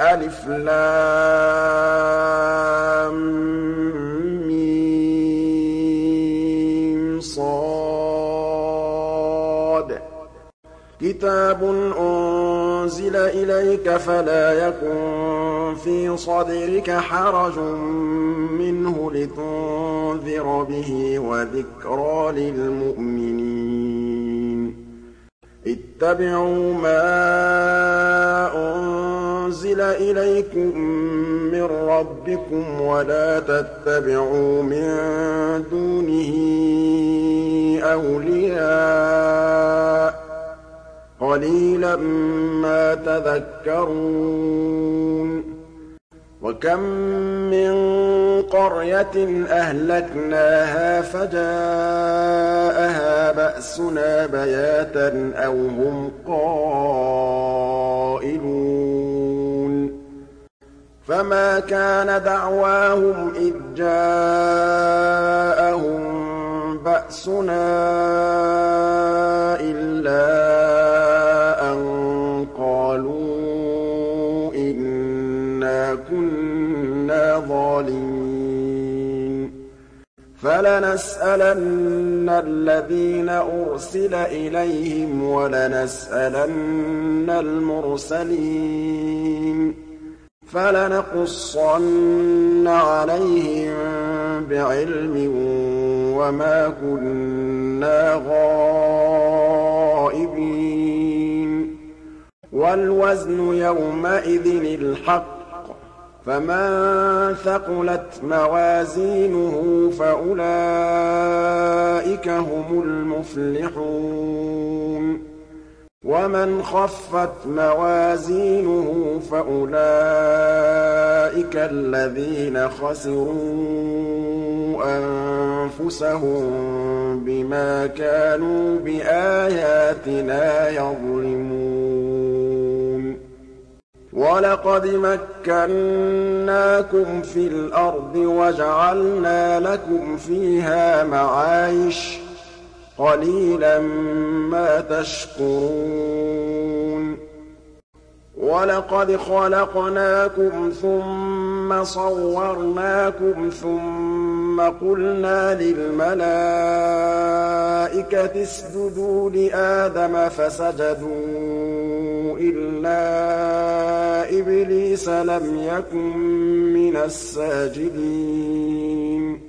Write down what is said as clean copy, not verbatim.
ألف لام ميم صاد كتاب أنزل إليك فلا يكن في صدرك حرج منه لتنذر به وذكرى للمؤمنين اتبعوا ما أنزل إليكم من ربكم ولا تتبعوا من دونه أولياء قليلا ما تذكرون وكم من قرية أهلكناها فجاءها بأسنا بياتا أو هم قائلون فما كان دعواهم إذ جاءهم بأسنا إلا كُنَّا ظَالِمِينَ فَلَنَسْأَلَنَّ الَّذِينَ أُرْسِلَ إِلَيْهِمْ وَلَنَسْأَلَنَّ الْمُرْسَلِينَ فَلَنَقُصَّنَّ عَلَيْهِم بِعِلْمٍ وَمَا كُنَّا غَائِبِينَ وَالْوَزْنُ يَوْمَئِذٍ الْحَقُّ فَمَن ثَقُلَتْ مَوَازِينُهُ فَأُولَٰئِكَ هُمُ الْمُفْلِحُونَ وَمَنْ خَفَّتْ مَوَازِينُهُ فَأُولَٰئِكَ الَّذِينَ خَسِرُوا أَنفُسَهُم بِمَا كَانُوا بِآيَاتِنَا يَظْلِمُونَ وَلَقَدْ مَكَّنَّاكُمْ فِي الْأَرْضِ وَجَعَلْنَا لَكُمْ فِيهَا مَعَايِشَ قَلِيلًا مَّا تَشْكُرُونَ وَلَقَدْ خَلَقْنَاكُمْ ثُمَّ صَوَّرْنَاكُمْ ثُمَّ قُلْنَا لِلْمَلَائِكَةِ اسْجُدُوا لِآدَمَ فَسَجَدُوا إِلَّا إِبْلِيسَ لَمْ يَكُن مِّنَ السَّاجِدِينَ